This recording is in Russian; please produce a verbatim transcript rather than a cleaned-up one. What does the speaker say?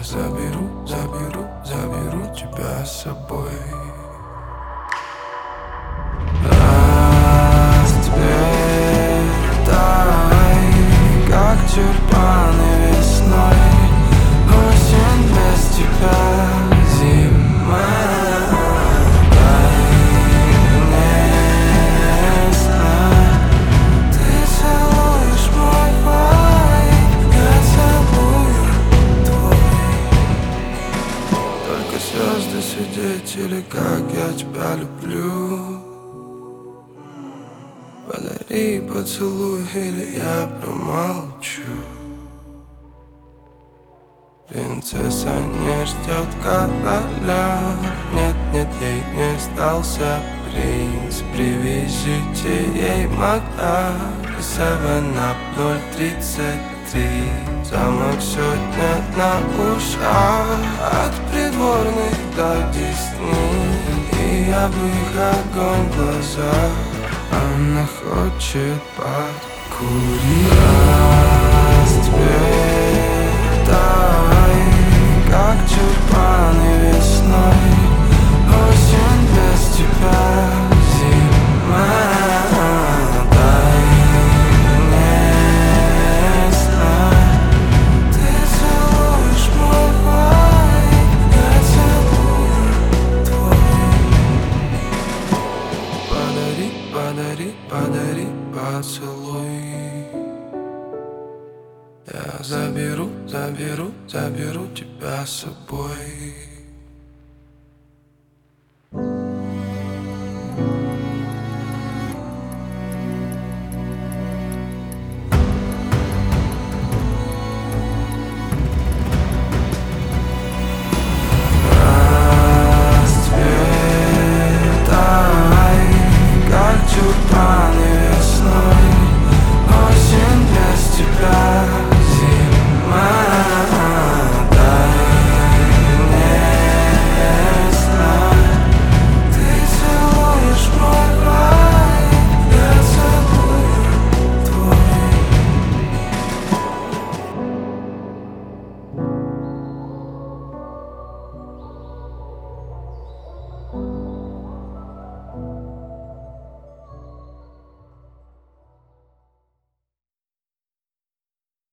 заберу, заберу, заберу тебя с собой. Расцветай, как тюльпаны весной. Осень без тебя зима. Дай мне знать, ты целуешь мой вайб, я целую твой. Только звезды свидетели, как я тебя люблю. Подари поцелуй, или я промолчу. Принцесса не ждет короля. Нет, нет, ей не сдался принц. Привезите ей Макдак семь ап ноль тридцать три. Замок сегодня на ушах, от придворных до Десны. И я бы их огонь в глазах. Она хочет подкурить. Расцветай, как тюльпаны весной. Осень без тебя зима. Дай мне знать, ты целуешь мой вайб, я целую твой. Подари, подари, подари поцелуй. Я заберу, заберу, заберу тебя с собой.